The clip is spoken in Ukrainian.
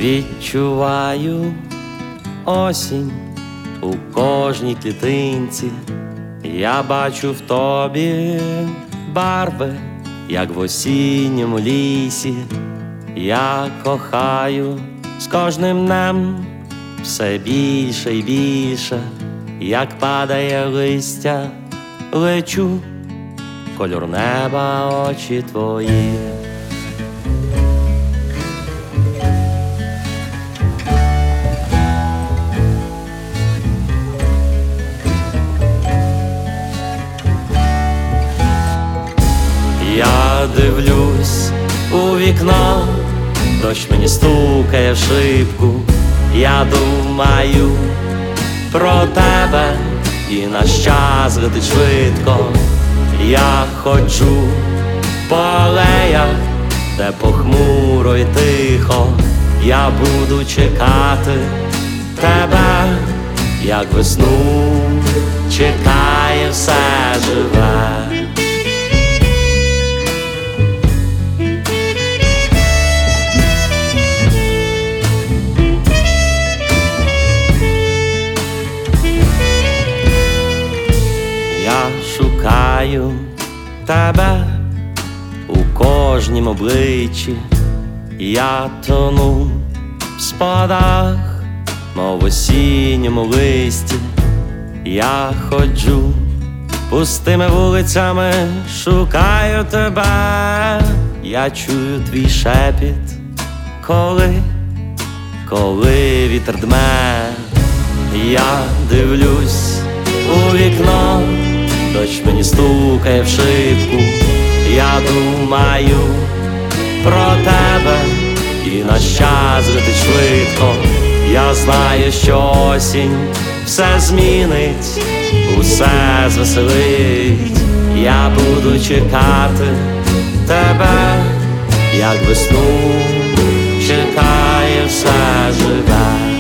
Відчуваю осінь у кожній клітинці. Я бачу в тобі барви, як в осінньому лісі. Я кохаю з кожним днем все більше і більше. Як падає листя, лечу, кольор неба, очі твої. Я дивлюсь у вікно, дощ мені стукає в шибку. Я думаю про тебе, і наш час летить швидко. Я ходжу по алеях, де похмуро і тихо. Я буду чекати тебе, як весну чекає все живе. Шукаю тебе у кожнім обличчі. Я тону в спогадах, мов в осінньому листі. Я ходжу пустими вулицями, шукаю тебе. Я чую твій шепіт, коли вітер дме. Я дивлюсь у вікно, дощ мені стукає в шибку. Я думаю про тебе, і наш час летить швидко. Я знаю, що осінь все змінить, усе звеселить. Я буду чекати тебе, як весну чекає все живе.